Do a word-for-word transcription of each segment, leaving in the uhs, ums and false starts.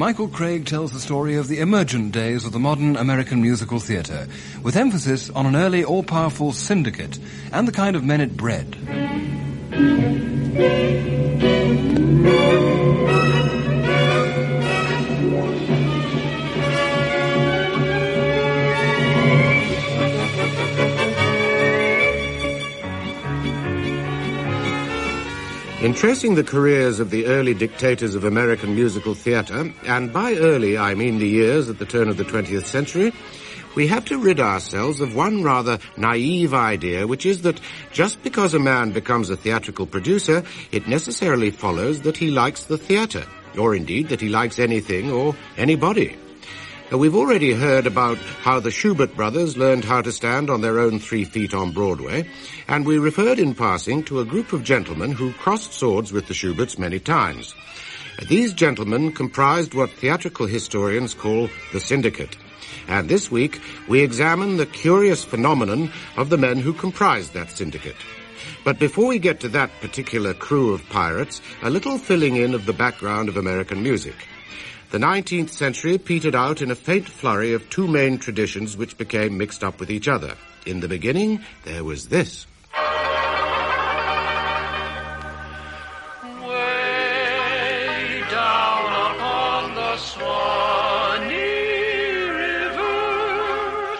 Michael Craig tells the story of the emergent days of the modern American musical theatre, with emphasis on an early all-powerful syndicate and the kind of men it bred. In tracing the careers of the early dictators of American musical theatre, and by early I mean the years at the turn of the twentieth century, we have to rid ourselves of one rather naive idea, which is that just because a man becomes a theatrical producer, it necessarily follows that he likes the theatre, or indeed that he likes anything or anybody. We've already heard about how the Schubert brothers learned how to stand on their own three feet on Broadway, and we referred in passing to a group of gentlemen who crossed swords with the Schuberts many times. These gentlemen comprised what theatrical historians call the syndicate. And this week, we examine the curious phenomenon of the men who comprised that syndicate. But before we get to that particular crew of pirates, a little filling in of the background of American music. The nineteenth century petered out in a faint flurry of two main traditions which became mixed up with each other. In the beginning, there was this. Way down upon the Swanee River,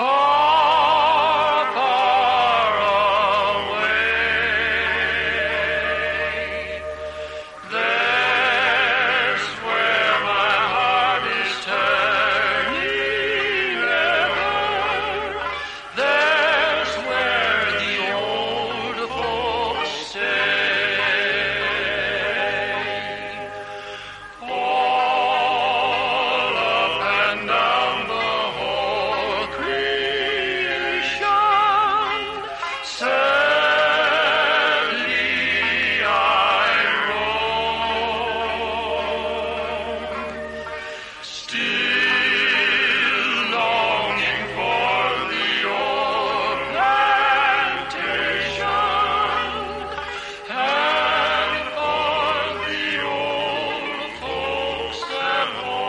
far, far away, there's where my heart is turning ever, there's where the old folks stay. All up and down the whole creation, sadly I roam, still longing for the old plantation and for the old folks at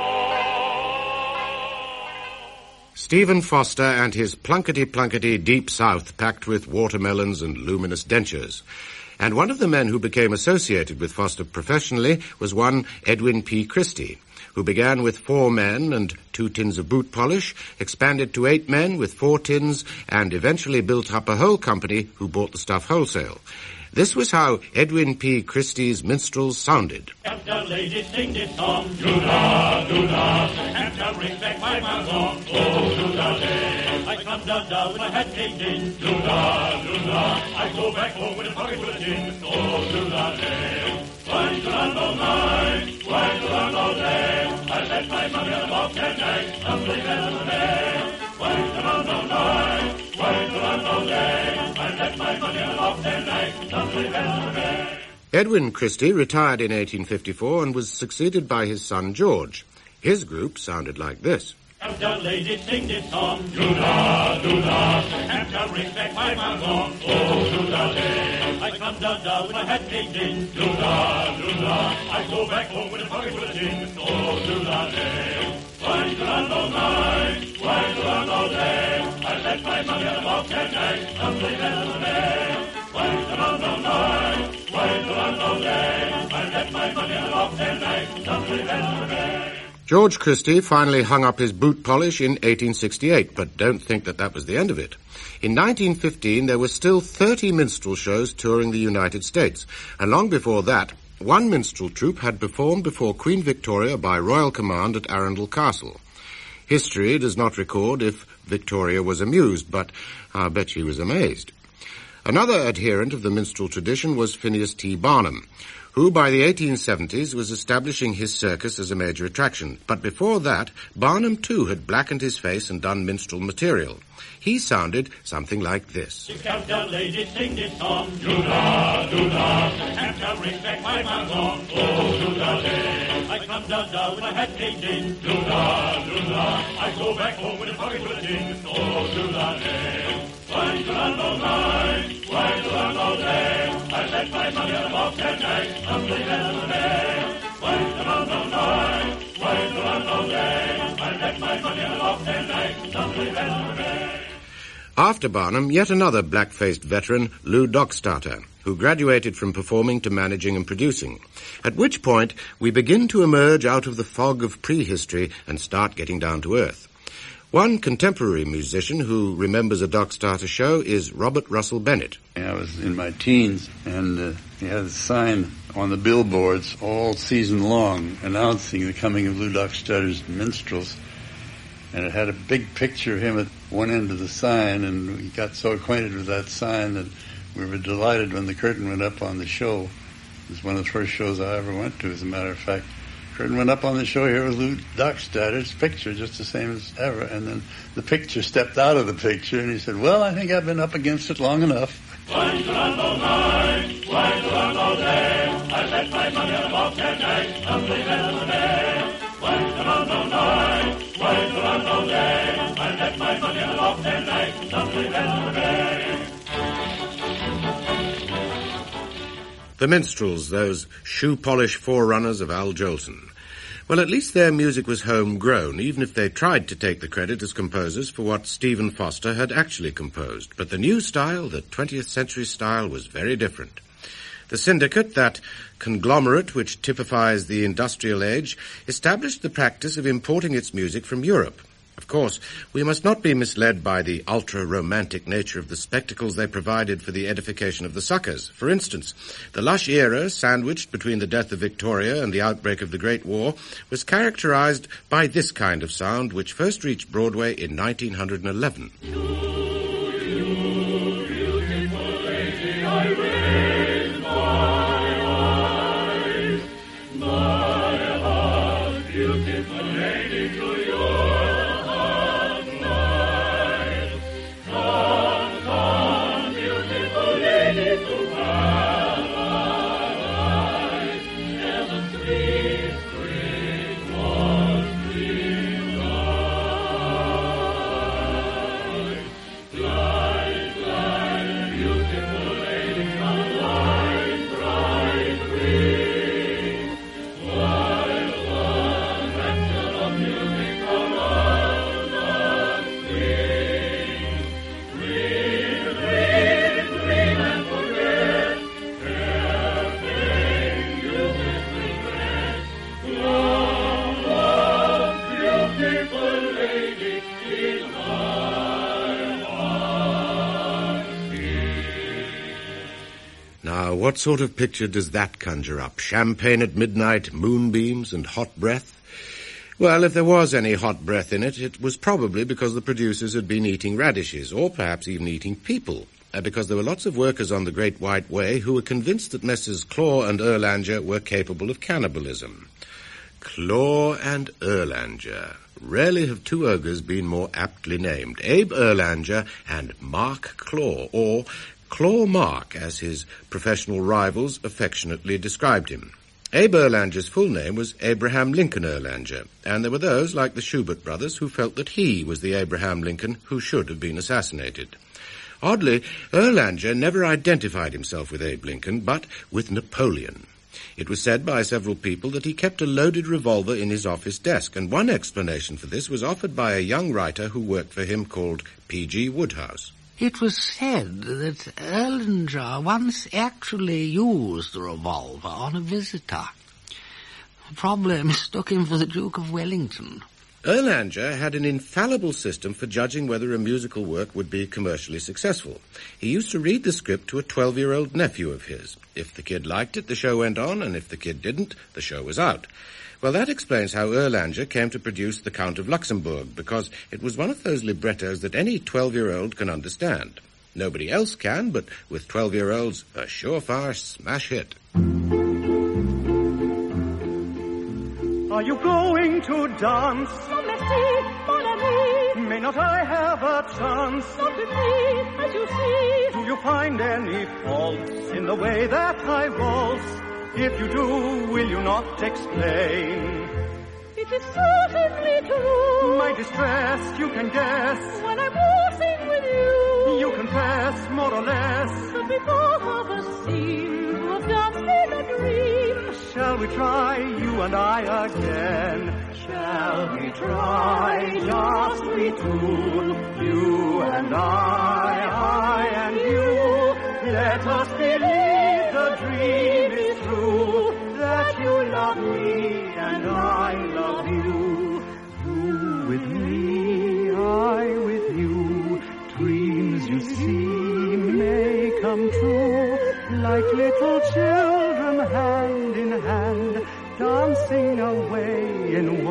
home. Stephen Foster and his plunkety-plunkety Deep South packed with watermelons and luminous dentures. And one of the men who became associated with Foster professionally was one Edwin P. Christie, who began with four men and two tins of boot polish, expanded to eight men with four tins, and eventually built up a whole company who bought the stuff wholesale. This was how Edwin P. Christie's minstrels sounded. And the ladies sing this song, doo-da, doo-da, and the ring back my mouth on, oh, doo-da, day. I come down, down with my head caved in, doo-da, doo-da, I go back home with a pocket full of tin, oh, doo-da, day. Why do I all night, why do I all day, I let my money on the box at night, someday better than day. Why do I all night, why do I all day, I let my money on the box at night, someday better than day. Edwin Christie retired in eighteen fifty-four and was succeeded by his son George. His group sounded like this. And the ladies sing this song, doo-da, doo-da, and the ring back my mouth on, oh, doo-da, day. I come down, down with my head caved in, doo-da, doo-da, I go back home with a pocket full of tin, oh, doo-da, day. Why do I all night, why do I all day, I let my money on the box at night, someday better than day. Why do I all night, why do I all day, I let my money on the box at night, someday better than day. George Christie finally hung up his boot polish in eighteen sixty-eight, but don't think that that was the end of it. In nineteen fifteen, there were still thirty minstrel shows touring the United States, and long before that, one minstrel troupe had performed before Queen Victoria by royal command at Arundel Castle. History does not record if Victoria was amused, but I bet she was amazed. Another adherent of the minstrel tradition was Phineas T. Barnum, who by the eighteen seventies was establishing his circus as a major attraction. But before that, Barnum too had blackened his face and done minstrel material. He sounded something like this. The countdown ladies sing this song, doo-da, doo-da, and the ring back my mouth on, oh, doo-da, day. I come down, down with my head caved in, doo-da, doo-da, I go back home with a pocket full of tin, oh, doo-da, day. Why do I all night, why do I all day, I let my money on the box at night, someday better than day. Why do I all night, why left my money in the box and I someday better pay. After Barnum, yet another black-faced veteran, Lou Dockstarter, who graduated from performing to managing and producing, at which point we begin to emerge out of the fog of prehistory and start getting down to earth. One contemporary musician who remembers a Dockstarter show is Robert Russell Bennett. I was in my teens, and uh, he had a sign on the billboards all season long announcing the coming of Lou Dockstarter's Minstrels. And it had a big picture of him at one end of the sign, and we got so acquainted with that sign that we were delighted when the curtain went up on the show. It was one of the first shows I ever went to, as a matter of fact. Curtain went up on the show, here was Lou Dockstarter's picture, just the same as ever. And then the picture stepped out of the picture, and he said, well, I think I've been up against it long enough. Wine to run all night, wine to run all day. I bet my money on the box and night, someday better day. Wine to run all night, wine to run all day. I bet my money on the box and night, someday better day. The Minstrels, those shoe-polish forerunners of Al Jolson. Well, at least their music was homegrown, even if they tried to take the credit as composers for what Stephen Foster had actually composed. But the new style, the twentieth century style, was very different. The Syndicate, that conglomerate which typifies the industrial age, established the practice of importing its music from Europe. Of course, we must not be misled by the ultra-romantic nature of the spectacles they provided for the edification of the suckers. For instance, the lush era, sandwiched between the death of Victoria and the outbreak of the Great War, was characterized by this kind of sound, which first reached Broadway in nineteen eleven. Now, what sort of picture does that conjure up? Champagne at midnight, moonbeams, and hot breath? Well, if there was any hot breath in it, it was probably because the producers had been eating radishes, or perhaps even eating people, uh, because there were lots of workers on the Great White Way who were convinced that Messrs. Claw and Erlanger were capable of cannibalism. Claw and Erlanger. Rarely have two ogres been more aptly named. Abe Erlanger and Mark Claw, or Claw Mark, as his professional rivals affectionately described him. Abe Erlanger's full name was Abraham Lincoln Erlanger, and there were those, like the Schubert brothers, who felt that he was the Abraham Lincoln who should have been assassinated. Oddly, Erlanger never identified himself with Abe Lincoln, but with Napoleon. It was said by several people that he kept a loaded revolver in his office desk, and one explanation for this was offered by a young writer who worked for him called P G Wodehouse. It was said that Erlanger once actually used the revolver on a visitor. Probably mistook him for the Duke of Wellington. Erlanger had an infallible system for judging whether a musical work would be commercially successful. He used to read the script to a twelve-year-old nephew of his. If the kid liked it, the show went on, and if the kid didn't, the show was out. Well, that explains how Erlanger came to produce The Count of Luxembourg, because it was one of those librettos that any twelve-year-old can understand. Nobody else can, but with twelve-year-olds, a surefire smash hit. Are you going to dance? Oh, merci, mon ami. May not I have a chance? Not with me, as you see. Do you find any faults in the way that I waltz? If you do, will you not explain? It is certainly true. My distress you can guess. When I'm waltzing with you, you confess more or less that we both of us seem to have danced in a dream. Shall we try, you and I again? Shall Shall we try, just we two, you and I, I and you? Let us believe the dream is true, that you love me and I love you. You with me, I with you, dreams you see may come true, like little children hand in hand, dancing away in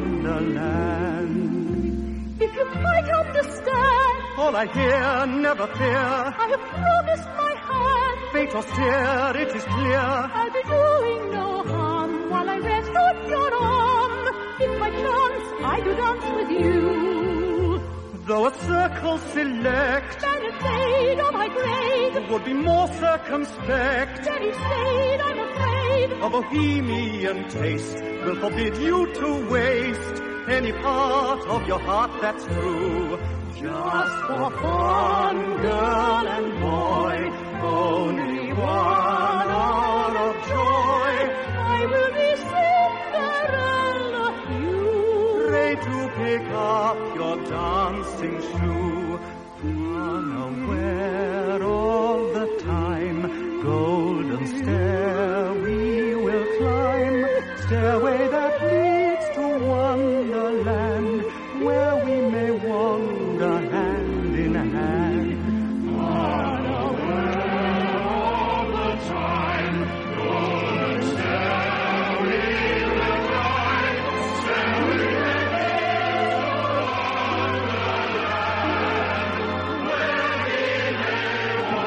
wonderland. If you might understand All I hear, never fear, I have promised my hand. fate austere, it is clear. I'll be doing no harm while I rest on your arm. If by chance I do dance with you, Though a circle select then afraid of my grade, would be more circumspect, very shade I'm afraid. a bohemian taste will forbid you to waste any part of your heart that's true. Just for fun, girl and boy, only one hour of joy. I will be Cinderella, you. Pray to pick up your dancing shoe, unaware all the time. Golden stair we will climb, stairway that leads to Wonderland, where we may wander hand in hand. Unaware all the time, golden stair we will climb, stairway that leads to Wonderland, where we may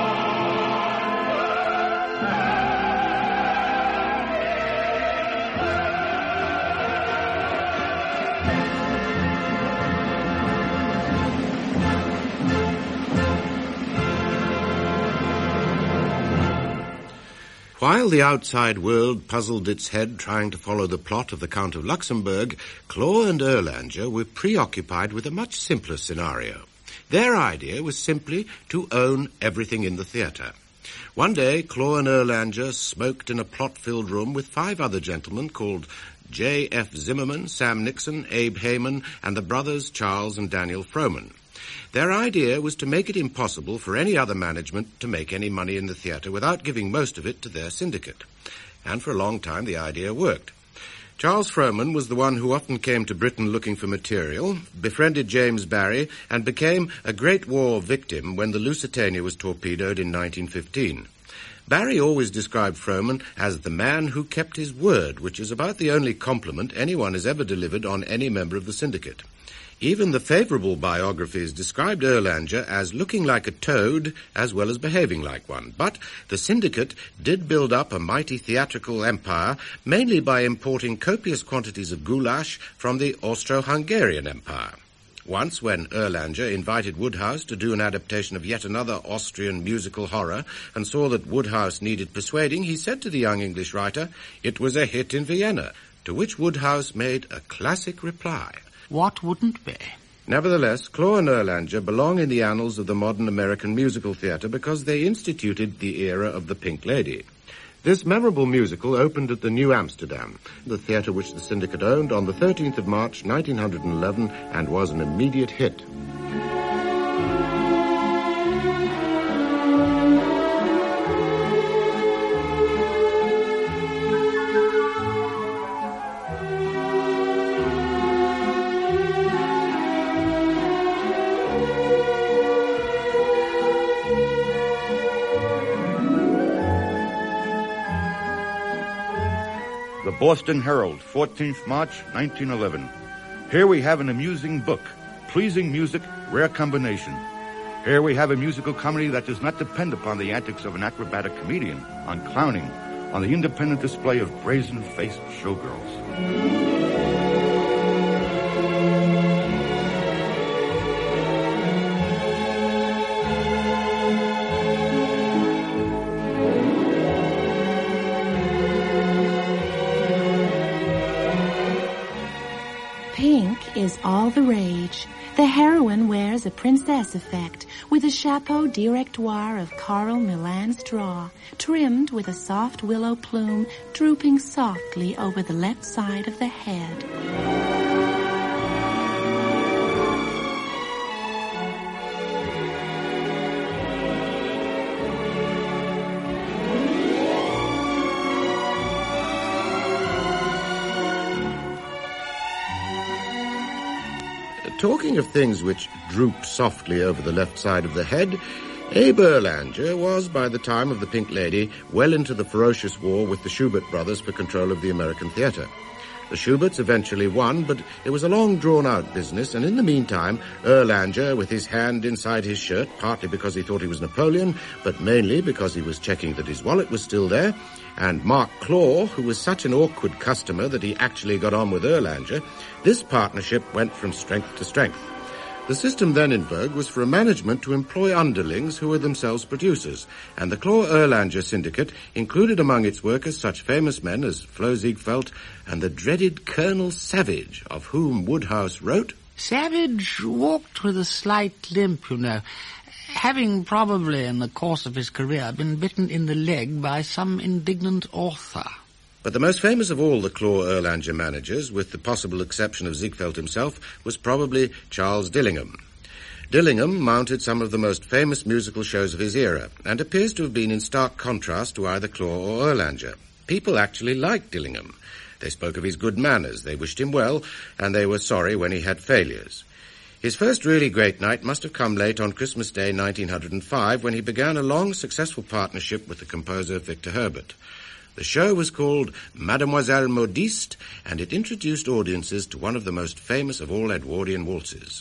While the outside world puzzled its head trying to follow the plot of the Count of Luxembourg, Clore and Erlanger were preoccupied with a much simpler scenario. Their idea was simply to own everything in the theatre. One day, Clore and Erlanger smoked in a plot-filled room with five other gentlemen called J F Zimmerman, Sam Nixon, Abe Heyman, and the brothers Charles and Daniel Frohman. Their idea was to make it impossible for any other management to make any money in the theatre without giving most of it to their syndicate. And for a long time the idea worked. Charles Frohman was the one who often came to Britain looking for material, befriended James Barry, and became a Great War victim when the Lusitania was torpedoed in nineteen fifteen. Barry always described Frohman as the man who kept his word, which is about the only compliment anyone has ever delivered on any member of the syndicate. Even the favourable biographies described Erlanger as looking like a toad as well as behaving like one. But the syndicate did build up a mighty theatrical empire, mainly by importing copious quantities of goulash from the Austro-Hungarian Empire. Once, when Erlanger invited Woodhouse to do an adaptation of yet another Austrian musical horror and saw that Woodhouse needed persuading, he said to the young English writer, it was a hit in Vienna, to which Woodhouse made a classic reply. What wouldn't be? Nevertheless, Clore and Erlanger belong in the annals of the modern American musical theatre because they instituted the era of the Pink Lady. This memorable musical opened at the New Amsterdam, the theatre which the syndicate owned, on the thirteenth of March, nineteen eleven, and was an immediate hit. Boston Herald, fourteenth March, nineteen eleven. Here we have an amusing book, pleasing music, rare combination. Here we have a musical comedy that does not depend upon the antics of an acrobatic comedian, on clowning, on the independent display of brazen-faced showgirls. Is all the rage. The heroine wears a princess effect with a chapeau directoire of coral Milan straw, trimmed with a soft willow plume drooping softly over the left side of the head. Talking of things which droop softly over the left side of the head, Abe Erlanger was, by the time of The Pink Lady, well into the ferocious war with the Schubert brothers for control of the American theatre. The Schuberts eventually won, but it was a long, drawn-out business, and in the meantime, Erlanger, with his hand inside his shirt, partly because he thought he was Napoleon, but mainly because he was checking that his wallet was still there, and Mark Claw, who was such an awkward customer that he actually got on with Erlanger, this partnership went from strength to strength. The system then in vogue was for a management to employ underlings who were themselves producers, and the Claw-Erlanger syndicate included among its workers such famous men as Flo Ziegfeld and the dreaded Colonel Savage, of whom Woodhouse wrote, Savage walked with a slight limp, you know, having probably in the course of his career been bitten in the leg by some indignant author. But the most famous of all the Claw-Erlanger managers, with the possible exception of Ziegfeld himself, was probably Charles Dillingham. Dillingham mounted some of the most famous musical shows of his era, and appears to have been in stark contrast to either Claw or Erlanger. People actually liked Dillingham. They spoke of his good manners, they wished him well, and they were sorry when he had failures. His first really great night must have come late on Christmas Day nineteen oh five, when he began a long, successful partnership with the composer Victor Herbert. The show was called Mademoiselle Modiste, and it introduced audiences to one of the most famous of all Edwardian waltzes.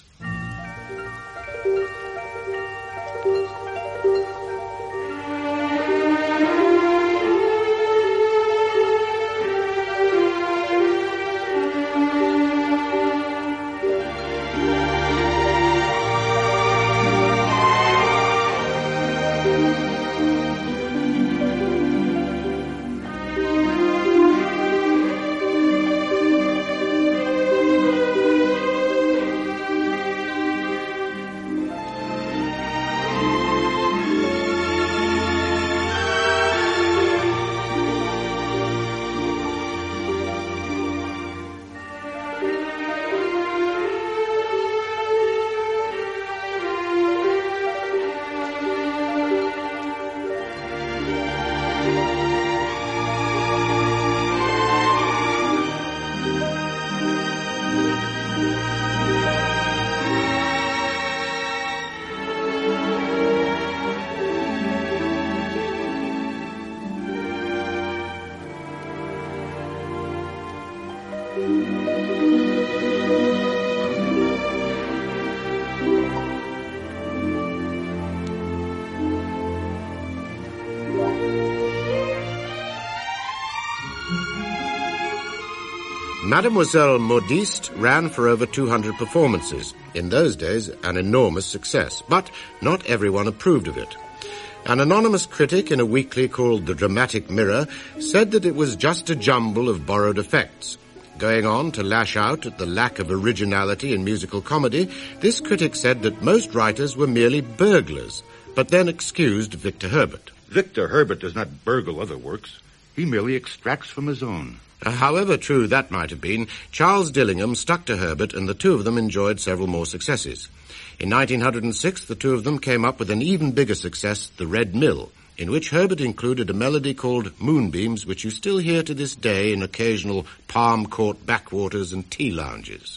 Mademoiselle Modiste ran for over two hundred performances. In those days, an enormous success, but not everyone approved of it. An anonymous critic in a weekly called The Dramatic Mirror said that it was just a jumble of borrowed effects. Going on to lash out at the lack of originality in musical comedy, this critic said that most writers were merely burglars, but then excused Victor Herbert. Victor Herbert does not burgle other works. He merely extracts from his own. However true that might have been, Charles Dillingham stuck to Herbert, and the two of them enjoyed several more successes. In nineteen oh six, the two of them came up with an even bigger success, The Red Mill, in which Herbert included a melody called Moonbeams, which you still hear to this day in occasional palm court backwaters and tea lounges.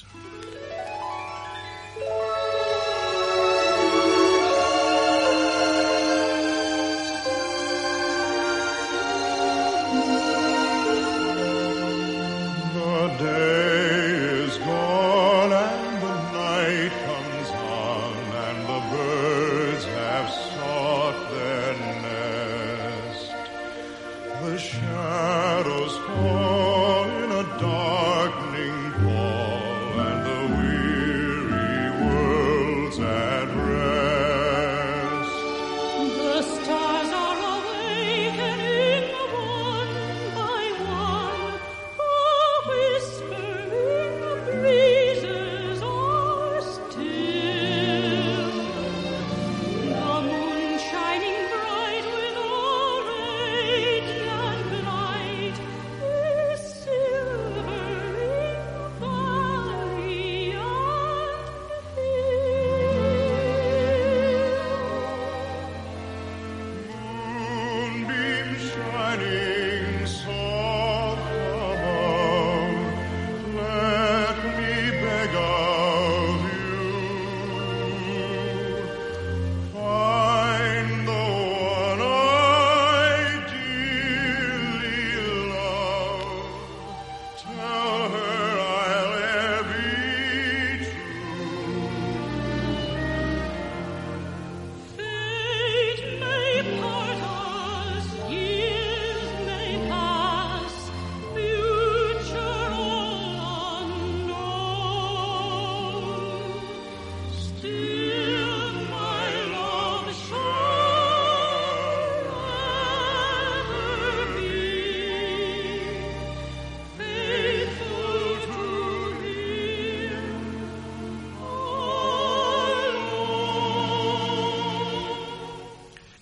Shadows fall in a darkening pall, and the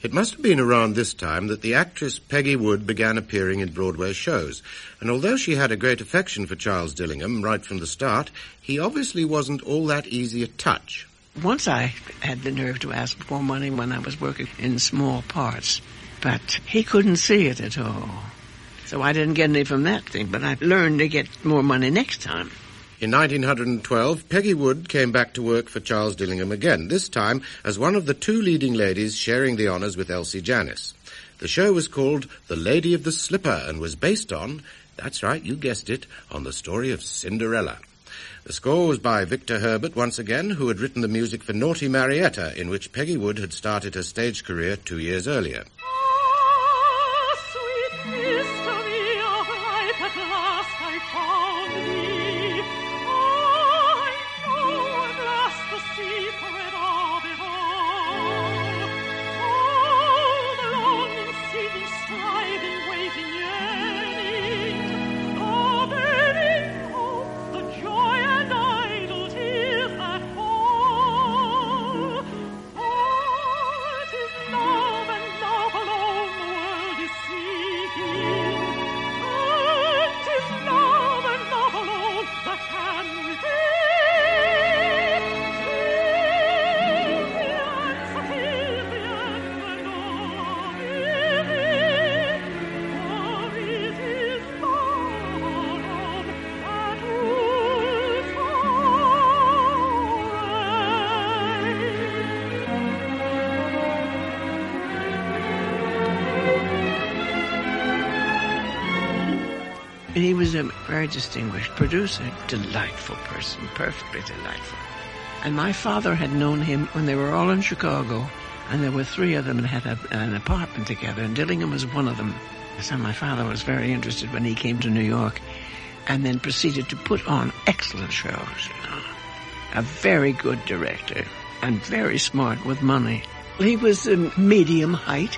It must have been around this time that the actress Peggy Wood began appearing in Broadway shows, and although she had a great affection for Charles Dillingham right from the start, he obviously wasn't all that easy a touch. Once I had the nerve to ask for money when I was working in small parts, but he couldn't see it at all. So I didn't get any from that thing, but I learned to get more money next time. In nineteen twelve, Peggy Wood came back to work for Charles Dillingham again, this time as one of the two leading ladies sharing the honours with Elsie Janis. The show was called The Lady of the Slipper and was based on, that's right, you guessed it, on the story of Cinderella. The score was by Victor Herbert once again, who had written the music for Naughty Marietta, in which Peggy Wood had started her stage career two years earlier. He was a very distinguished producer, delightful person, perfectly delightful. And my father had known him when they were all in Chicago, and there were three of them and had a, an apartment together, and Dillingham was one of them. So my father was very interested when he came to New York, and then proceeded to put on excellent shows, you know. A very good director, and very smart with money. He was a medium height,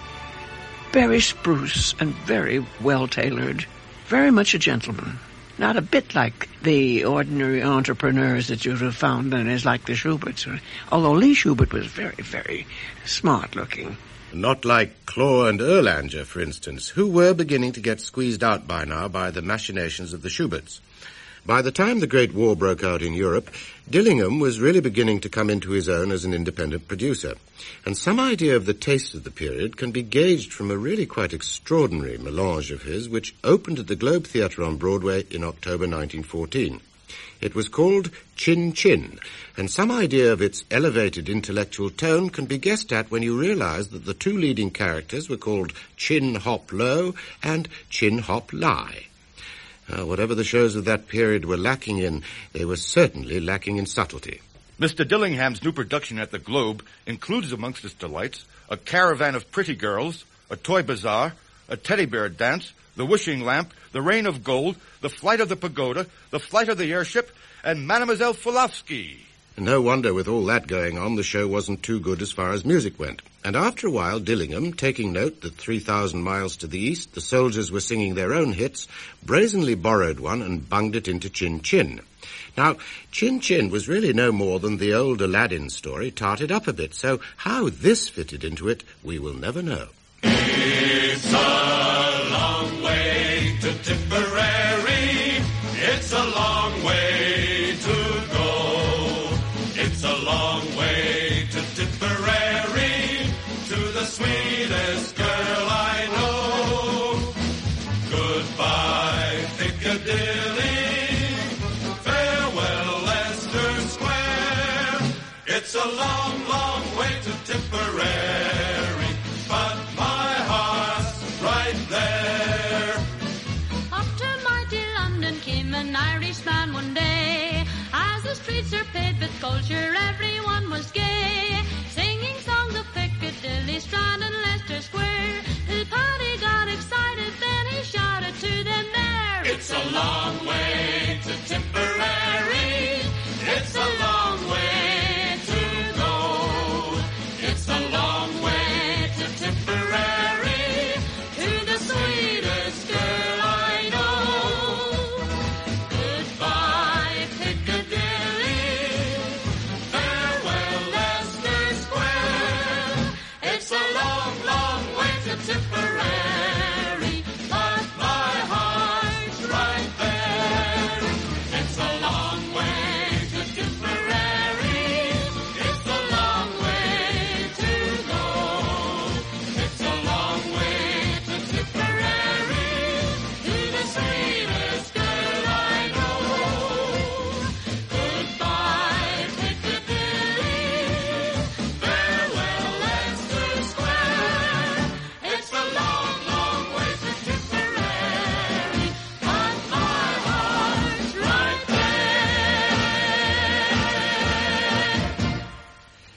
very spruce, and very well-tailored. Very much a gentleman. Not a bit like the ordinary entrepreneurs that you'd have found, and is like the Schuberts. Although Lee Schubert was very, very smart-looking. Not like Clore and Erlanger, for instance, who were beginning to get squeezed out by now by the machinations of the Schuberts. By the time the Great War broke out in Europe, Dillingham was really beginning to come into his own as an independent producer. And some idea of the taste of the period can be gauged from a really quite extraordinary melange of his, which opened at the Globe Theatre on Broadway in October nineteen fourteen. It was called Chin Chin, and some idea of its elevated intellectual tone can be guessed at when you realize that the two leading characters were called Chin Hop Low and Chin Hop Lie. Uh, whatever the shows of that period were lacking in, they were certainly lacking in subtlety. Mister Dillingham's new production at the Globe includes amongst its delights a caravan of pretty girls, a toy bazaar, a teddy bear dance, the wishing lamp, the rain of gold, the flight of the pagoda, the flight of the airship, and Mademoiselle Fulofsky. No wonder with all that going on, the show wasn't too good as far as music went. And after a while, Dillingham, taking note that three thousand miles to the east, the soldiers were singing their own hits, brazenly borrowed one and bunged it into Chin Chin. Now, Chin Chin was really no more than the old Aladdin story tarted up a bit, so how this fitted into it, we will never know. It's a long way to Tipperary. It's a long way to go. It's a long way to Tipperary, to the sweetest girl I know. Goodbye, Piccadilly. Farewell, Leicester Square. It's a long, long way to Tipperary, but my heart's right there. Up to mighty London came an Irishman one day. As the streets are paved with culture, everyone was gay, singing songs of Piccadilly, Strand and Leicester Square. Till Paddy got excited, then he shouted to them there. It's a long way to Tipperary. It's a long way to go. It's a long way to Tipperary, to the sweetest girl I know. Goodbye, Piccadilly. Farewell, Leicester Square. It's a long, long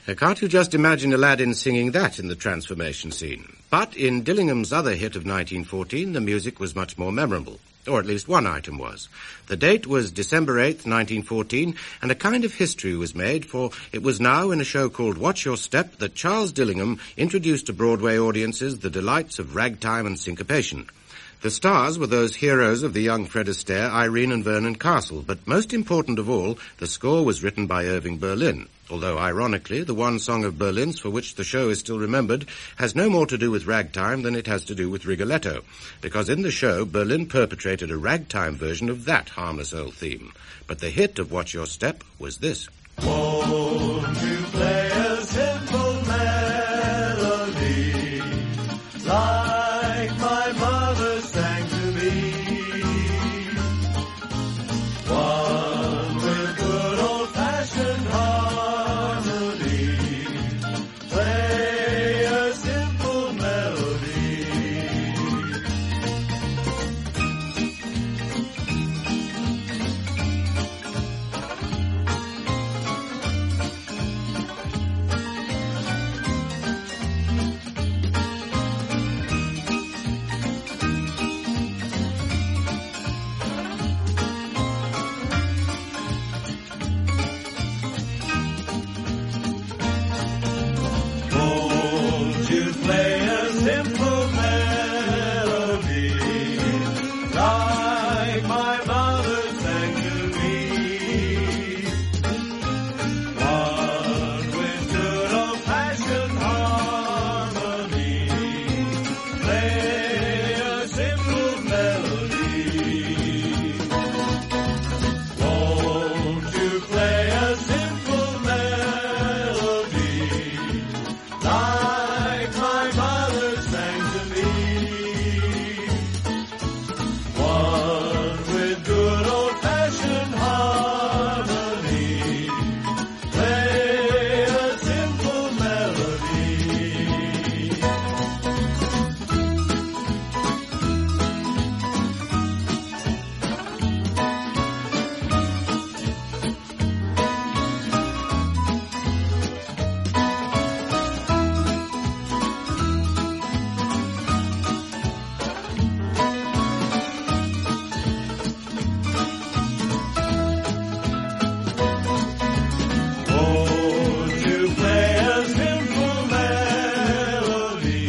Can't you just imagine Aladdin singing that in the transformation scene? But in Dillingham's other hit of nineteen fourteen, the music was much more memorable. Or at least one item was. The date was December eighth, nineteen fourteen, and a kind of history was made, for it was now in a show called Watch Your Step that Charles Dillingham introduced to Broadway audiences the delights of ragtime and syncopation. The stars were those heroes of the young Fred Astaire, Irene and Vernon Castle, but most important of all, the score was written by Irving Berlin. Although, ironically, the one song of Berlin's for which the show is still remembered has no more to do with ragtime than it has to do with Rigoletto, because in the show, Berlin perpetrated a ragtime version of that harmless old theme. But the hit of Watch Your Step was this. Won't you play a simple melody like my mother sang to me? One with good old-fashioned harmony. Play a simple melody. Won't you play a simple melody like my mother sang to me? One with good old-fashioned harmony. Play a simple melody. Won't you play a simple melody like my mother sang to me? One with good old-fashioned harmony. Play a simple melody. Won't you play a simple melody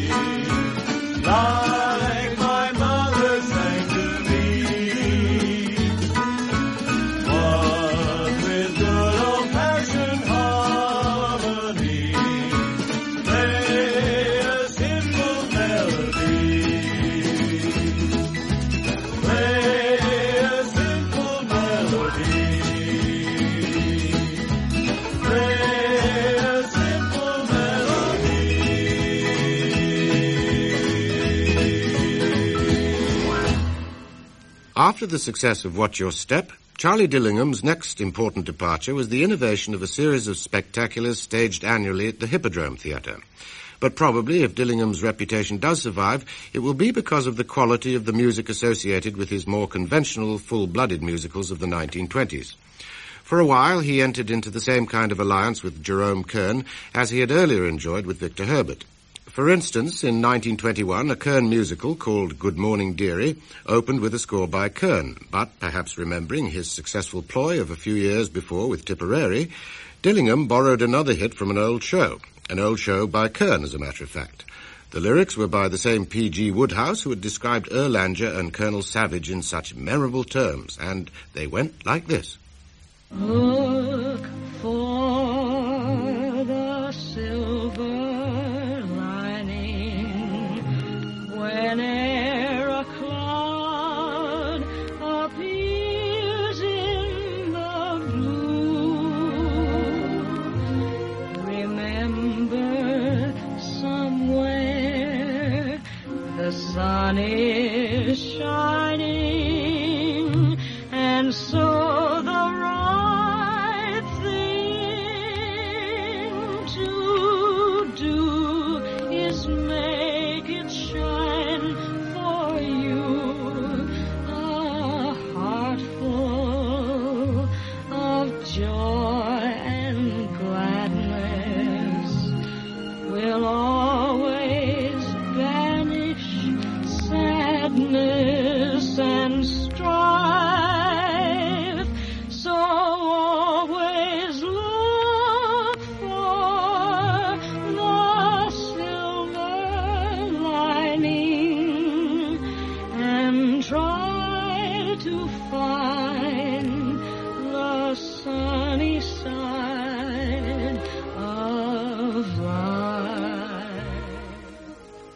like my mother sang to me? One with good old-fashioned harmony. Play a simple melody. Play a simple melody. Play a simple melody. After the success of Watch Your Step, Charlie Dillingham's next important departure was the innovation of a series of spectaculars staged annually at the Hippodrome Theatre. But probably, if Dillingham's reputation does survive, it will be because of the quality of the music associated with his more conventional, full-blooded musicals of the nineteen twenties. For a while, he entered into the same kind of alliance with Jerome Kern as he had earlier enjoyed with Victor Herbert. For instance, in nineteen twenty-one, a Kern musical called Good Morning Dearie opened with a score by Kern, but perhaps remembering his successful ploy of a few years before with Tipperary, Dillingham borrowed another hit from an old show, an old show by Kern, as a matter of fact. The lyrics were by the same P G Woodhouse who had described Erlanger and Colonel Savage in such memorable terms, and they went like this. Look for the silver lining whene'er a cloud appears in the blue. Remember, somewhere the sun is shining, and so the right thing to do is make it shine for you. A heart full of joy and gladness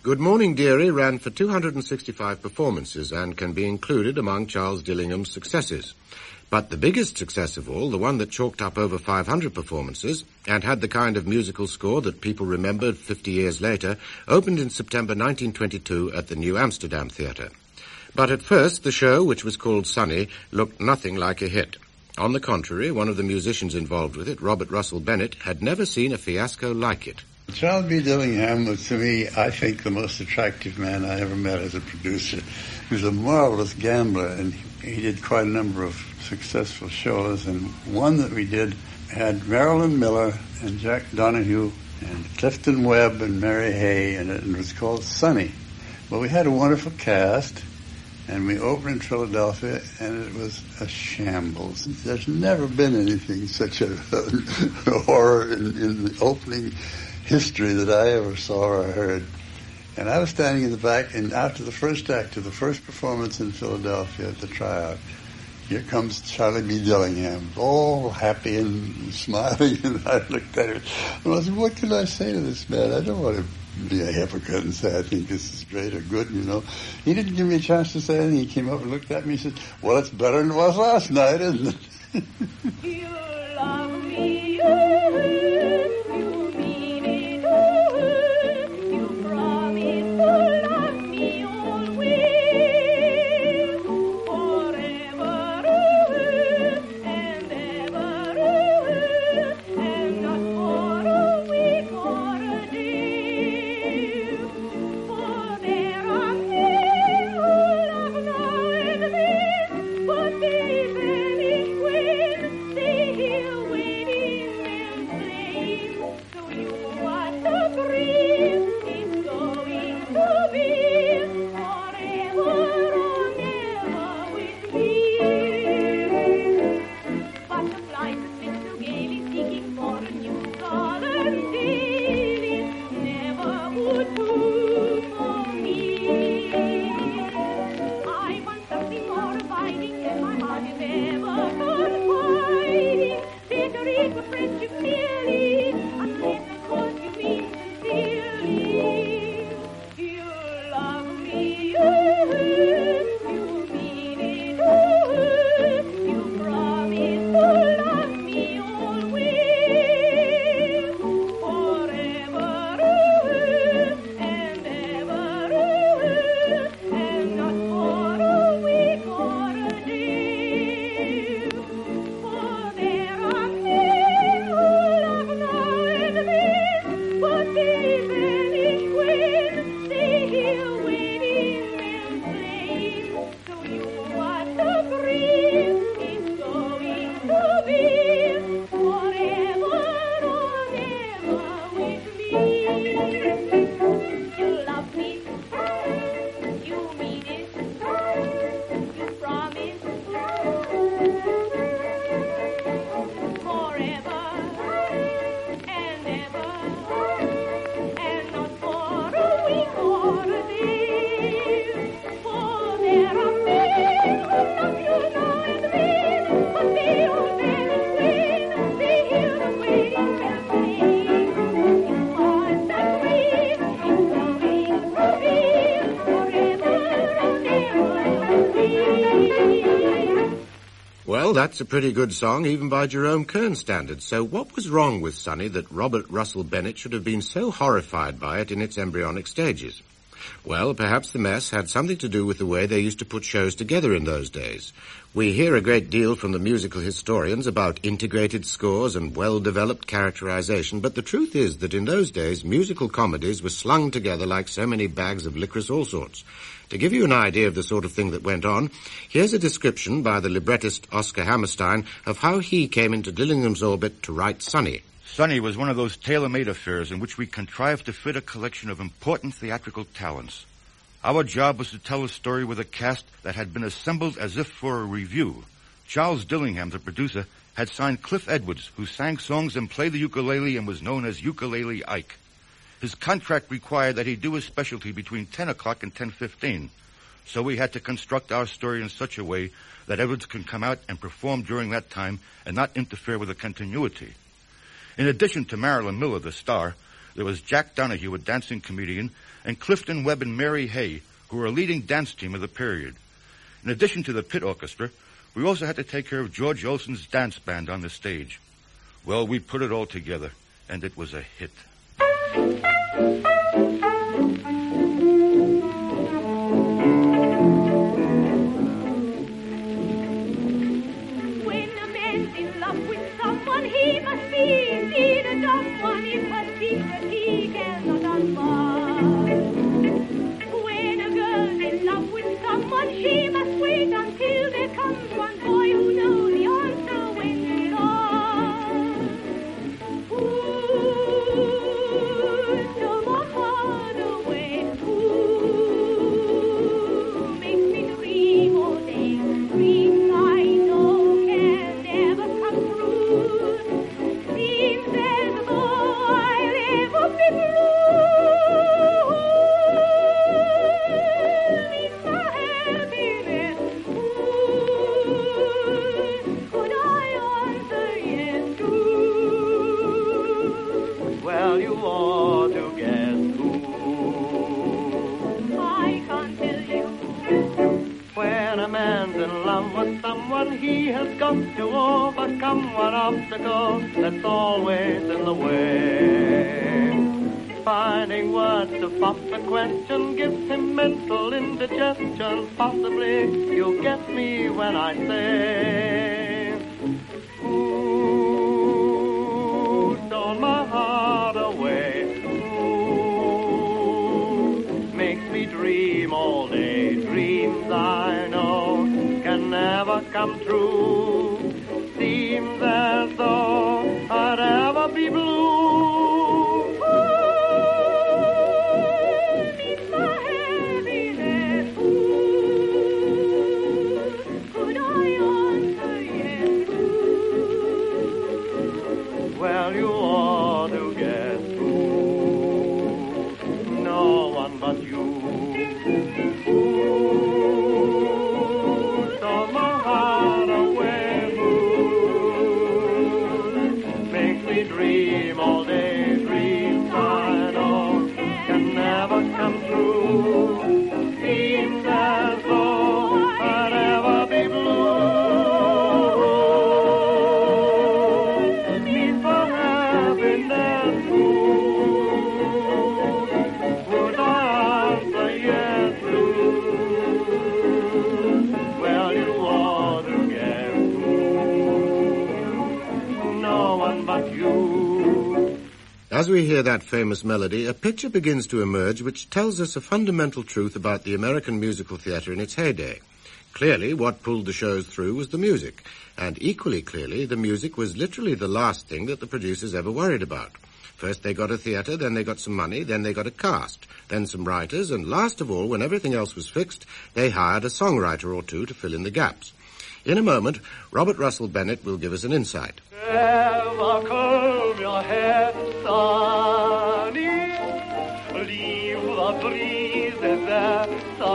Good Morning Dearie ran for two hundred sixty-five performances and can be included among Charles Dillingham's successes. But the biggest success of all, the one that chalked up over five hundred performances and had the kind of musical score that people remembered fifty years later, opened in September nineteen twenty-two at the New Amsterdam Theatre. But at first, the show, which was called Sonny, looked nothing like a hit. On the contrary, one of the musicians involved with it, Robert Russell Bennett, had never seen a fiasco like it. Charles B. Dillingham was, to me, I think, the most attractive man I ever met as a producer. He was a marvelous gambler, and he did quite a number of successful shows, and one that we did had Marilyn Miller and Jack Donahue and Clifton Webb and Mary Hay in it, and it was called Sonny. Well, we had a wonderful cast, and we opened in Philadelphia, and it was a shambles. There's never been anything such a, a horror in, in the opening history that I ever saw or heard. And I was standing in the back, and after the first act of the first performance in Philadelphia at the tryout, here comes Charlie B. Dillingham, all happy and smiling, and I looked at him, and I said, what can I say to this man? I don't want to be a hypocrite and say I think this is great or good, you know. He didn't give me a chance to say anything. He came up and looked at me and said, well, it's better than it was last night, isn't it? You love me, you mean it, you promise to love me always, forever and ever, and not for a week or a day. For there are men who love now and then, but they vanish when they hear waiting and playing. So you what the dream is going to be forever or never with me. Butterflies that sit so gaily seeking for a new color daily never would do for me. I want something more abiding than my heart is ever confiding. Better eat with friendship merely, unless of course you mean sincerely. You love me, you mean it, you promise to love me always, forever and ever, and not for a week or a day. For there are men who love now and then, but they vanish when they hear waiting and playing. So you what the dream is going to be forever or never with me. You love me, you mean it, you promise forever and ever, and not for a week or a day. For there are men who love you now and then, but they all vanish when they hear the waiting bell playing. You are that way, it's going to be forever and ever with me. Well, that's a pretty good song, even by Jerome Kern standards. So what was wrong with Sonny that Robert Russell Bennett should have been so horrified by it in its embryonic stages? Well, perhaps the mess had something to do with the way they used to put shows together in those days. We hear a great deal from the musical historians about integrated scores and well-developed characterization, but the truth is that in those days, musical comedies were slung together like so many bags of licorice all sorts. To give you an idea of the sort of thing that went on, here's a description by the librettist Oscar Hammerstein of how he came into Dillingham's orbit to write Sonny. Sonny was one of those tailor-made affairs in which we contrived to fit a collection of important theatrical talents. Our job was to tell a story with a cast that had been assembled as if for a review. Charles Dillingham, the producer, had signed Cliff Edwards, who sang songs and played the ukulele and was known as Ukulele Ike. His contract required that he do his specialty between ten o'clock and ten fifteen. So we had to construct our story in such a way that Edwards can come out and perform during that time and not interfere with the continuity. In addition to Marilyn Miller, the star, There was Jack Donahue, a dancing comedian, and Clifton Webb and Mary Hay, who were a leading dance team of the period. In addition to the pit orchestra, we also had to take care of George Olson's dance band on the stage. Well, we put it all together, and it was a hit. When a man's in love with someone, he must be indeed a dumb one. It's a secret he cannot unbar. When a girl's in love with someone, she must wait until there comes one boy who knows the answer when it's on. Ooh, stole my heart away. Ooh, makes me dream all day. Dreams I know can never come true. Seems as though I'll ever be blue. Means my happiness. Ooh, could I answer yes to? Well, you ought to guess who. I can't tell you. When a man's in love with someone, he has got to overcome one obstacle that's always in the way. Finding words to pop the question gives him mental indigestion. Possibly you'll get me when I say, ooh, stole my heart away. Ooh, makes me dream all day. Dreams I know can never come true. Seems as though I'd ever be blue. Means my happiness. Ooh, could I answer yes to? Well, you ought to guess who. No one but you. Ooh, stole my heart away, moon. Makes me dream all day. Dreams I know can never come true. Seems as though I'd ever be blue. Means for happiness, ooh, would I answer yes to? Well, you ought to guess who. No one but you. As we hear that famous melody, a picture begins to emerge which tells us a fundamental truth about the American musical theatre in its heyday. Clearly, what pulled the shows through was the music, and equally clearly, the music was literally the last thing that the producers ever worried about. First they got a theatre, then they got some money, then they got a cast, then some writers, and last of all, when everything else was fixed, they hired a songwriter or two to fill in the gaps. In a moment, Robert Russell Bennett will give us an insight. Never comb your hair, Sonny. Leave the breezes there,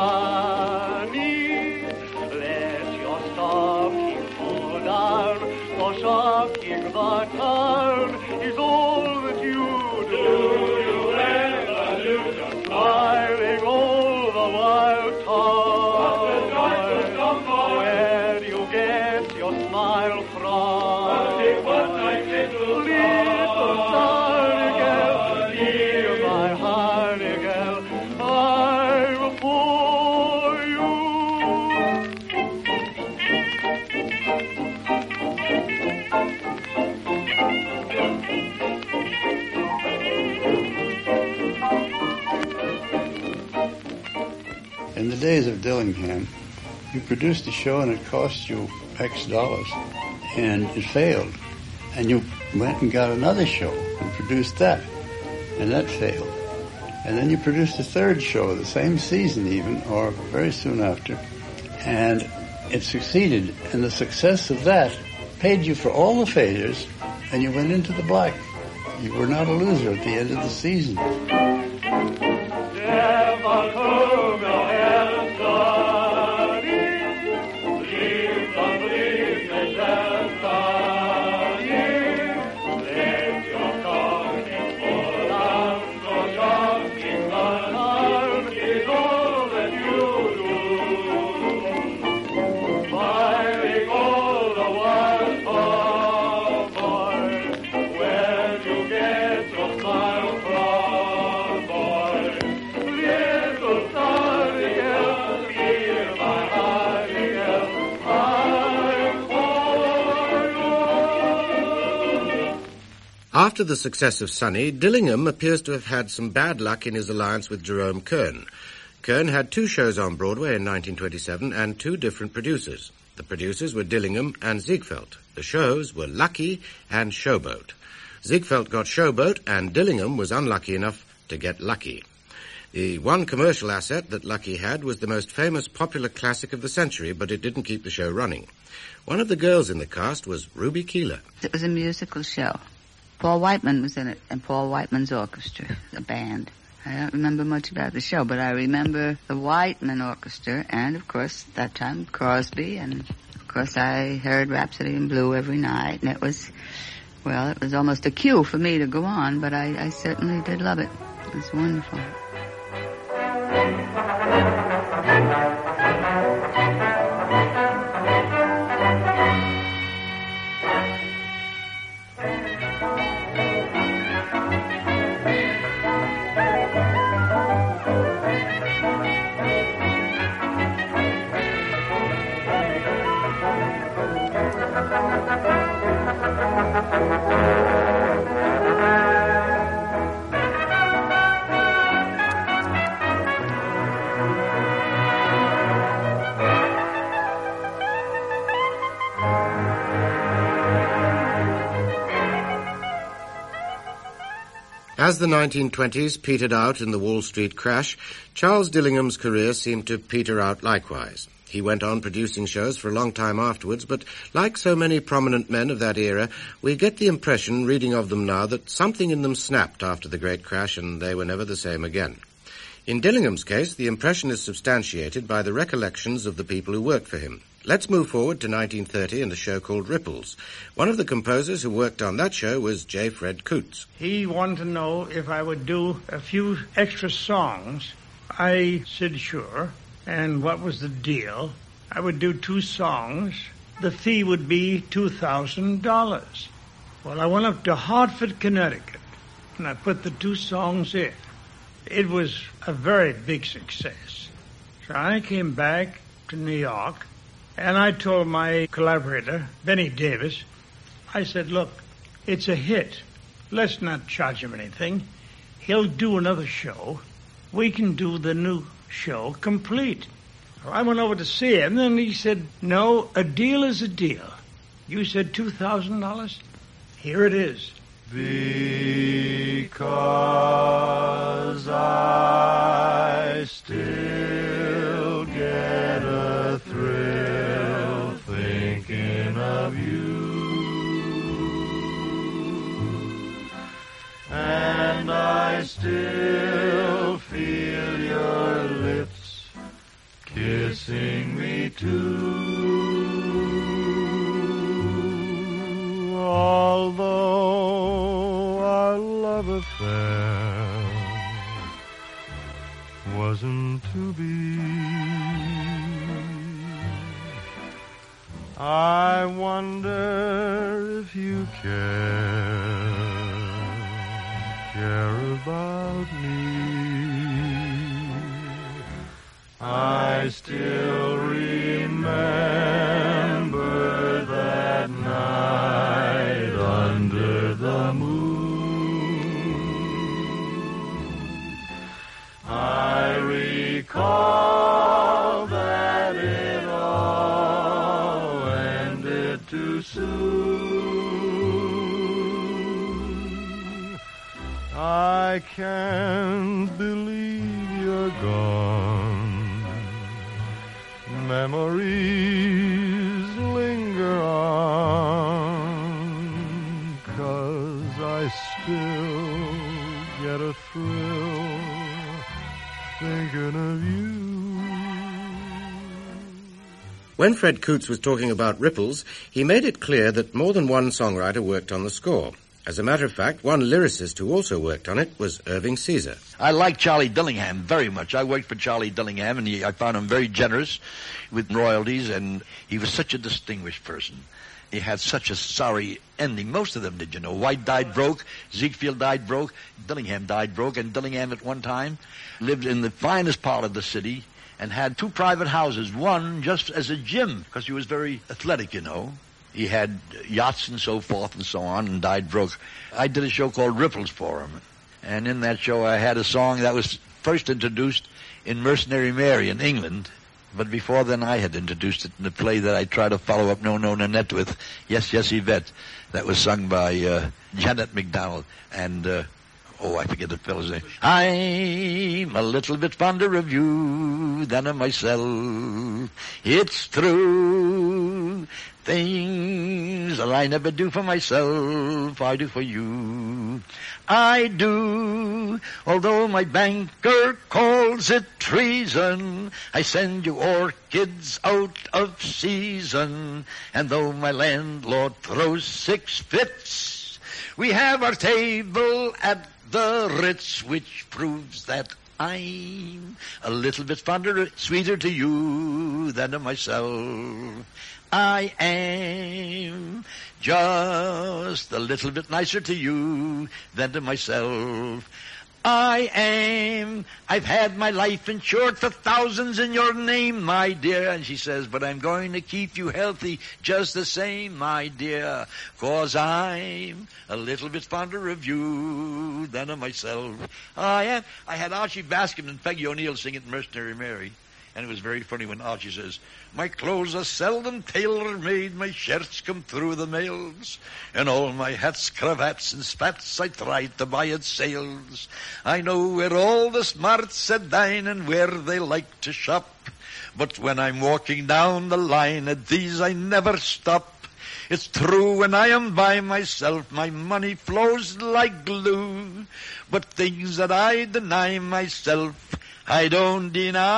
Sonny. Let your stocking fall down, for shocking the town is all that you do. Do you ever lose your smiling all the while time? Where do you get your smile from? Little Sarnigel, dear my Harnigel, I'm for you. In the days of Dillingham, you produced a show and it cost you X dollars, and it failed. And you went and got another show and produced that, and that failed. And then you produced a third show, the same season even, or very soon after, and it succeeded. And the success of that paid you for all the failures, and you went into the black. You were not a loser at the end of the season. Never comb your hair, Sonny. Leave the breezes there, Sonny. Let your stocking fall down, After the success of Sonny, Dillingham appears to have had some bad luck in his alliance with Jerome Kern. Kern had two shows on Broadway in nineteen twenty-seven and two different producers. The producers were Dillingham and Ziegfeld. The shows were Lucky and Showboat. Ziegfeld got Showboat, and Dillingham was unlucky enough to get Lucky. The one commercial asset that Lucky had was the most famous popular classic of the century, but it didn't keep the show running. One of the girls in the cast was Ruby Keeler. It was a musical show. Paul Whiteman was in it, and Paul Whiteman's orchestra, the band. I don't remember much about the show, but I remember the Whiteman Orchestra, and, of course, that time, Crosby, and, of course, I heard Rhapsody in Blue every night, and it was, well, it was almost a cue for me to go on, but I, I certainly did love it. It was wonderful. As the nineteen twenties petered out in the Wall Street crash, Charles Dillingham's career seemed to peter out likewise. He went on producing shows for a long time afterwards, but like so many prominent men of that era, we get the impression, reading of them now, that something in them snapped after the great crash and they were never the same again. In Dillingham's case, the impression is substantiated by the recollections of the people who worked for him. Let's move forward to nineteen thirty and a show called Ripples. One of the composers who worked on that show was J. Fred Coots. He wanted to know if I would do a few extra songs. I said sure. And what was the deal? I would do two songs. The fee would be two thousand dollars. Well, I went up to Hartford, Connecticut, and I put the two songs in. It was a very big success. So I came back to New York, and I told my collaborator, Benny Davis, I said, look, it's a hit. Let's not charge him anything. He'll do another show. We can do the new show complete. Well, I went over to see him, and he said, no, a deal is a deal. You said two thousand dollars? Here it is. Because I still get a thrill thinking of you, and I still feel your lips kissing me too, although our love affair wasn't to be. I wonder if you care, care about me. I still remember that night under the moon. I recall that it all ended too soon. I can't believe you're gone. Memories linger on, 'cause I still get a thrill thinking of you. When Fred Coots was talking about Ripples, he made it clear that more than one songwriter worked on the score. As a matter of fact, one lyricist who also worked on it was Irving Caesar. I like Charlie Dillingham very much. I worked for Charlie Dillingham, and he, I found him very generous with royalties, and he was such a distinguished person. He had such a sorry ending. Most of them did, you know. White died broke, Ziegfeld died broke, Dillingham died broke, and Dillingham at one time lived in the finest part of the city and had two private houses, one just as a gym, because he was very athletic, you know. he had yachts and so forth and so on, and died broke. I did a show called Ripples for him. And in that show I had a song that was first introduced in Mercenary Mary in England. But before then I had introduced it in the play that I tried to follow up No No Nanette with, Yes, Yes, Yvette. That was sung by uh, Janet MacDonald and... Uh, Oh, I forget the fellow's name. I'm a little bit fonder of you than of myself. It's true. Things that I never do for myself, I do for you. I do. Although my banker calls it treason, I send you orchids out of season. And though my landlord throws six fits, we have our table at the Ritz, which proves that I'm a little bit fonder, sweeter to you than to myself. I am just a little bit nicer to you than to myself. I am. I've had my life insured for thousands in your name, my dear. And she says, but I'm going to keep you healthy just the same, my dear. 'Cause I'm a little bit fonder of you than of myself. I am. I had Archie Baskin and Peggy O'Neill sing it in Mercenary Mary. And it was very funny when Archie says, my clothes are seldom tailor-made, my shirts come through the mails, and all my hats, cravats, and spats I tried to buy at sales. I know where all the smarts are dine and where they like to shop, but when I'm walking down the line, at these I never stop. It's true when I am by myself, my money flows like glue, but things that I deny myself, I don't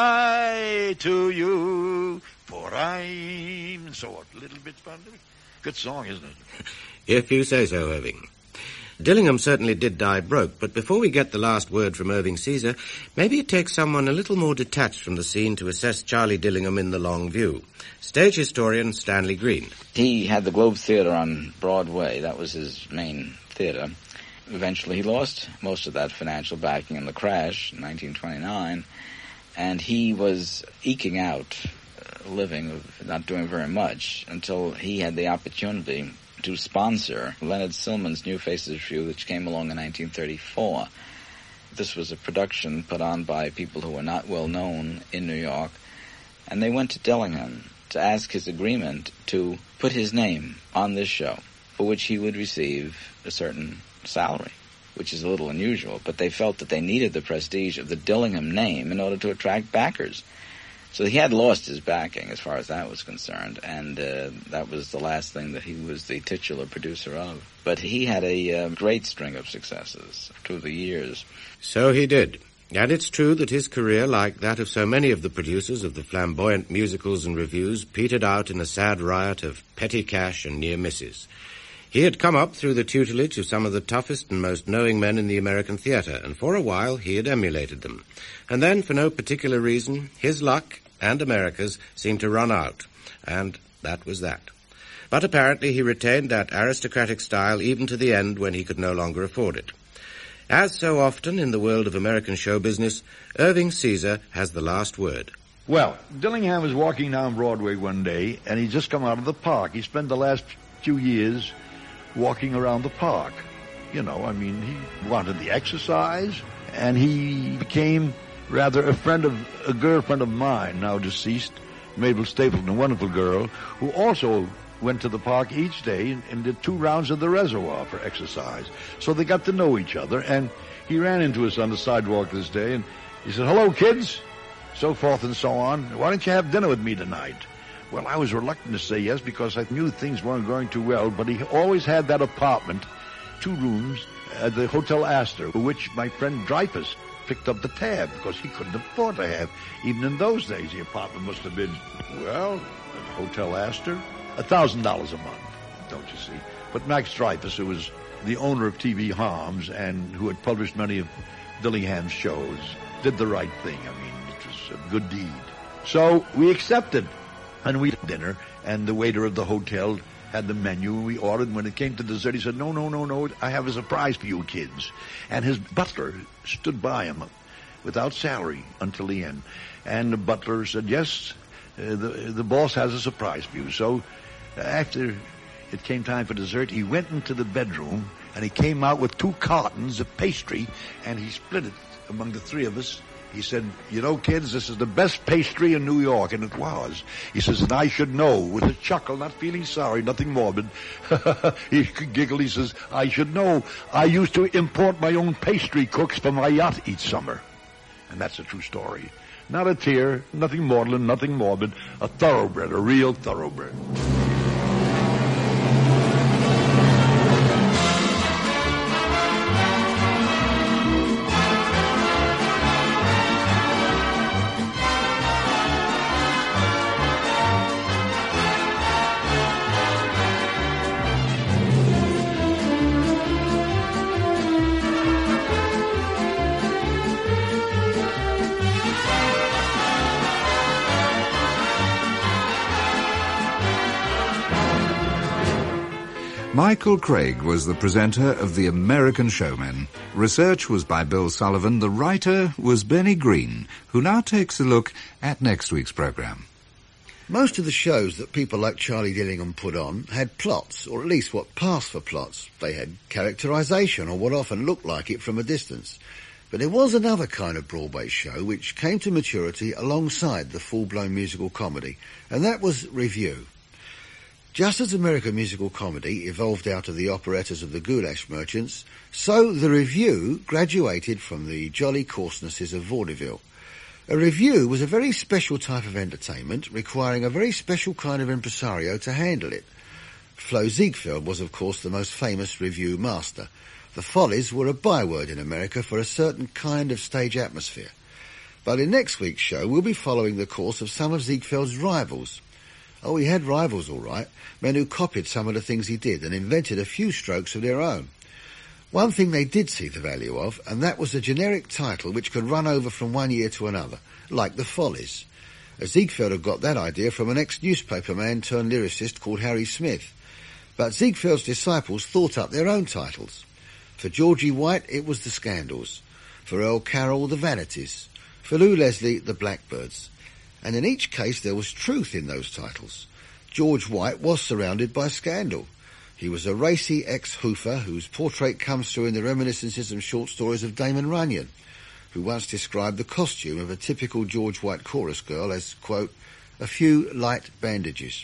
deny to you, for I'm... And so on. A little bit fun. Good song, isn't it? If you say so, Irving. Dillingham certainly did die broke, but before we get the last word from Irving Caesar, maybe it takes someone a little more detached from the scene to assess Charlie Dillingham in the long view. Stage historian Stanley Green. He had the Globe Theatre on Broadway. That was his main theatre. Eventually he lost most of that financial backing in the crash in nineteen twenty-nine, and he was eking out a living, not doing very much, until he had the opportunity to sponsor Leonard Sillman's New Faces Revue, which came along in nineteen thirty-four. This was a production put on by people who were not well known in New York, and they went to Dillingham to ask his agreement to put his name on this show, for which he would receive a certain salary, which is a little unusual, but they felt that they needed the prestige of the Dillingham name in order to attract backers. So he had lost his backing as far as that was concerned, and uh, that was the last thing that he was the titular producer of. But he had a uh, great string of successes through the years. So he did. And it's true that his career, like that of so many of the producers of the flamboyant musicals and revues, petered out in a sad riot of petty cash and near misses. He had come up through the tutelage of some of the toughest and most knowing men in the American theatre, and for a while he had emulated them. And then, for no particular reason, his luck and America's seemed to run out, and that was that. But apparently he retained that aristocratic style even to the end when he could no longer afford it. As so often in the world of American show business, Irving Caesar has the last word. Well, Dillingham was walking down Broadway one day, and he'd just come out of the park. He spent the last few years walking around the park. You know, I mean, he wanted the exercise, and he became rather a friend of, a girlfriend of mine, now deceased, Mabel Stapleton, a wonderful girl, who also went to the park each day and, and did two rounds of the reservoir for exercise. So they got to know each other, and he ran into us on the sidewalk this day, and he said, hello, kids, so forth and so on. Why don't you have dinner with me tonight? Well, I was reluctant to say yes because I knew things weren't going too well, but he always had that apartment, two rooms, at the Hotel Astor, for which my friend Dreyfus picked up the tab because he couldn't afford to have. Even in those days, the apartment must have been, well, at Hotel Astor, a thousand dollars a month, don't you see? But Max Dreyfus, who was the owner of T V Harms and who had published many of Dillingham's shows, did the right thing. I mean, it was a good deed. So we accepted. And we had dinner, and the waiter of the hotel had the menu, and we ordered. And when it came to dessert, he said, no, no, no, no, I have a surprise for you kids. And his butler stood by him without salary until the end. And the butler said, yes, uh, the, the boss has a surprise for you. So after it came time for dessert, he went into the bedroom and he came out with two cartons of pastry and he split it among the three of us. He said, you know, kids, this is the best pastry in New York, and it was. He says, and I should know, with a chuckle, not feeling sorry, nothing morbid. He giggled, he says, I should know. I used to import my own pastry cooks for my yacht each summer. And that's a true story. Not a tear, nothing maudlin, nothing morbid, a thoroughbred, a real thoroughbred. Michael Craig was the presenter of The American Showmen. Research was by Bill Sullivan. The writer was Benny Green, who now takes a look at next week's programme. Most of the shows that people like Charlie Dillingham put on had plots, or at least what passed for plots. They had characterisation, or what often looked like it from a distance. But there was another kind of broad-based show which came to maturity alongside the full-blown musical comedy, and that was revue. Just as American musical comedy evolved out of the operettas of the goulash merchants, so the revue graduated from the jolly coarsenesses of vaudeville. A revue was a very special type of entertainment, requiring a very special kind of impresario to handle it. Flo Ziegfeld was, of course, the most famous revue master. The Follies were a byword in America for a certain kind of stage atmosphere. But in next week's show, we'll be following the course of some of Ziegfeld's rivals. Oh, he had rivals, all right, men who copied some of the things he did and invented a few strokes of their own. One thing they did see the value of, and that was a generic title which could run over from one year to another, like the Follies. Ziegfeld had got that idea from an ex-newspaper man turned lyricist called Harry Smith. But Ziegfeld's disciples thought up their own titles. For Georgie White, it was the Scandals. For Earl Carroll, the Vanities. For Lou Leslie, the Blackbirds. And in each case there was truth in those titles. George White was surrounded by scandal. He was a racy ex-hoofer whose portrait comes through in the reminiscences and short stories of Damon Runyon, who once described the costume of a typical George White chorus girl as, quote, a few light bandages.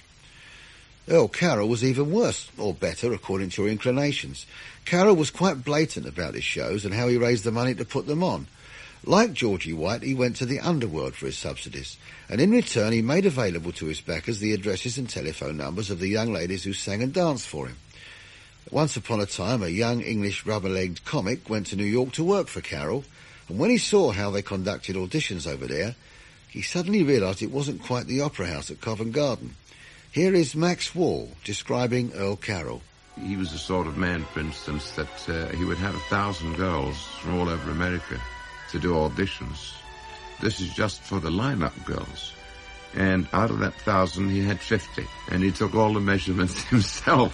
Earl Carroll was even worse, or better, according to your inclinations. Carroll was quite blatant about his shows and how he raised the money to put them on. Like Georgie White, he went to the underworld for his subsidies, and in return he made available to his backers the addresses and telephone numbers of the young ladies who sang and danced for him. Once upon a time, a young English rubber-legged comic went to New York to work for Carroll, and when he saw how they conducted auditions over there, he suddenly realised it wasn't quite the Opera House at Covent Garden. Here is Max Wall describing Earl Carroll. He was the sort of man, for instance, that uh, he would have a thousand girls from all over America to do auditions. This is just for the line-up girls. And out of that thousand, he had fifty. And he took all the measurements himself.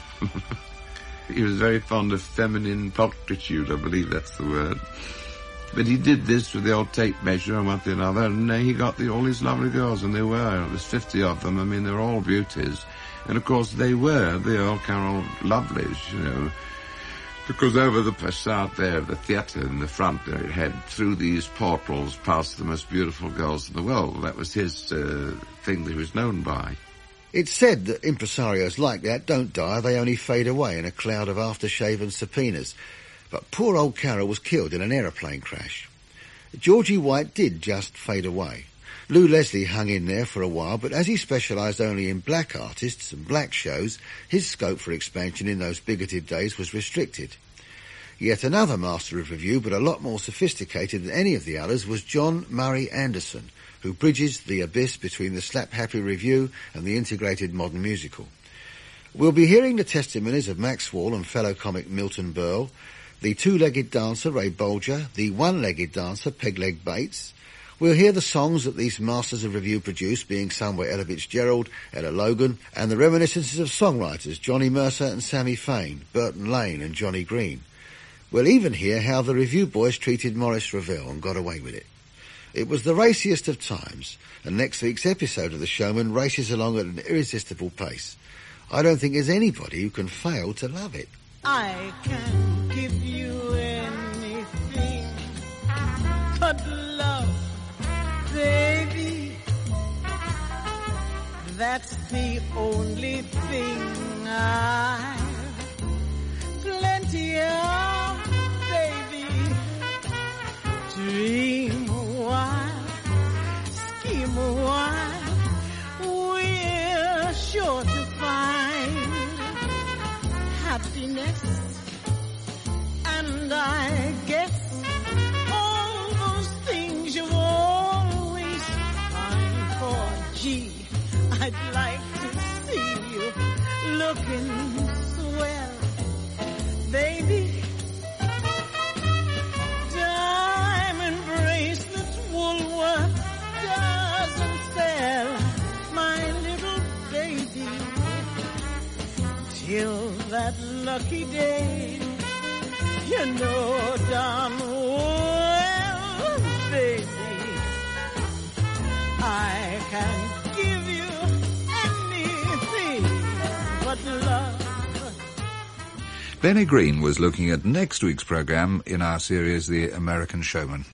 He was very fond of feminine pulchritude, I believe that's the word. But he did this with the old tape measure and one thing and another, and uh, he got the, all these lovely girls, and there were, there was fifty of them. I mean, they were all beauties. And of course, they were the Earl Carroll lovelies, you know. Because over the facade there of the theatre in the front there, it had through these portals past the most beautiful girls in the world. That was his uh, thing that he was known by. It's said that impresarios like that don't die, they only fade away in a cloud of aftershave and subpoenas. But poor old Carroll was killed in an aeroplane crash. Georgie White did just fade away. Lou Leslie hung in there for a while, but as he specialised only in black artists and black shows, his scope for expansion in those bigoted days was restricted. Yet another master of revue, but a lot more sophisticated than any of the others, was John Murray Anderson, who bridges the abyss between the slap-happy revue and the integrated modern musical. We'll be hearing the testimonies of Max Wall and fellow comic Milton Berle, the two-legged dancer Ray Bolger, the one-legged dancer Pegleg Bates. We'll hear the songs that these masters of revue produced, being sung by Ella Fitzgerald, Ella Logan, and the reminiscences of songwriters Johnny Mercer and Sammy Fain, Burton Lane and Johnny Green. We'll even hear how the revue boys treated Maurice Ravel and got away with it. It was the raciest of times, and next week's episode of The Showman races along at an irresistible pace. I don't think there's anybody who can fail to love it. I can give you anything but love, baby. That's the only thing I've plenty of, baby. Dream a while, scheme a while, we're sure to find happiness. And I guess all those things you always find for. Gee, I'd like to see you looking swell, baby. Diamond bracelets, Woolworth doesn't sell, my little baby. Till that lucky day, you know darn well, baby, I can give you anything but love. Benny Green was looking at next week's programme in our series The American Showman.